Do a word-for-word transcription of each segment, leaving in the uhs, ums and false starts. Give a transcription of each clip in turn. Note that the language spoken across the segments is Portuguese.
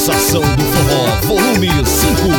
Sensação do Forró, volume cinco.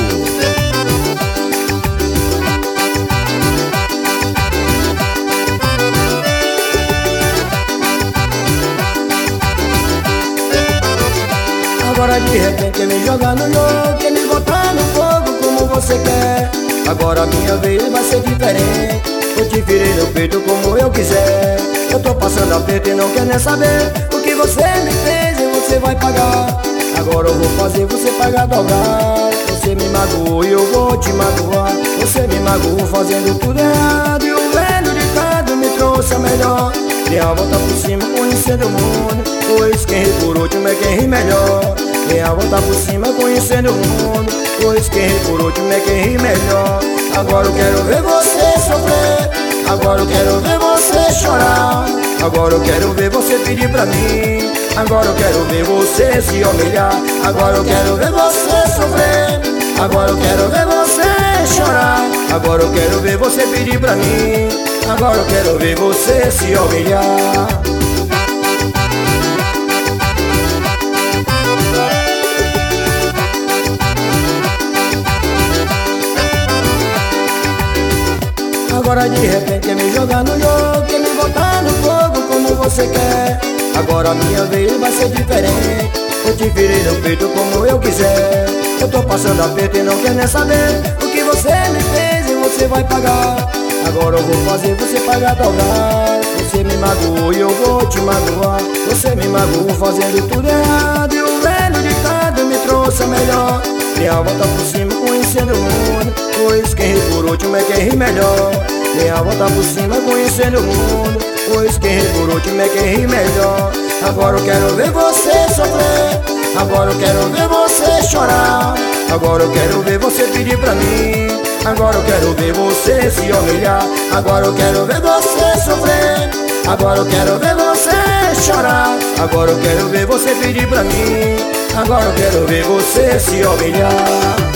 Agora de repente me jogar no jogo, quer me botar no fogo como você quer. Agora minha vez vai ser diferente, eu te virei no peito como eu quiser. Eu tô passando aperto e não quer nem saber o que você me fez e você vai pagar. Agora eu vou fazer você pagar dobrar. Você me magoou e eu vou te magoar. Você me magoou fazendo tudo errado e o velho ditado me trouxe a melhor. Dê a volta por cima conhecendo o mundo, pois quem ri por último é quem ri melhor. Dê a volta por cima conhecendo o mundo, pois quem ri por último é quem ri melhor. Agora eu quero ver você sofrer, agora eu quero ver você chorar. Agora eu quero ver você pedir pra mim, agora eu quero ver você se humilhar. Agora eu quero ver você sofrer, agora eu quero ver você chorar. Agora eu quero ver você pedir pra mim, agora eu quero ver você se humilhar. Agora de repente quer me jogar no jogo, quer me botar no fogo como você quer. Agora minha vez vai ser diferente, eu te virei no peito como eu quiser. Eu tô passando aperto e não quer nem saber o que você me fez e você vai pagar. Agora eu vou fazer você pagar dobrar. Você me magoou e eu vou te magoar. Você me magoou fazendo tudo errado e o velho ditado me trouxe a melhor. Dê a volta por cima conhecendo o mundo, pois quem ri por último é quem ri melhor. Dê a volta por cima conhecendo o mundo, pois quem ri por último é quem ri melhor. Agora eu quero ver você sofrer, agora eu quero ver você chorar. Agora eu quero ver você pedir pra mim, agora eu quero ver você se humilhar. Agora eu quero ver você sofrer, agora eu quero ver você chorar. Agora eu quero ver você pedir pra mim, agora eu quero ver você se humilhar.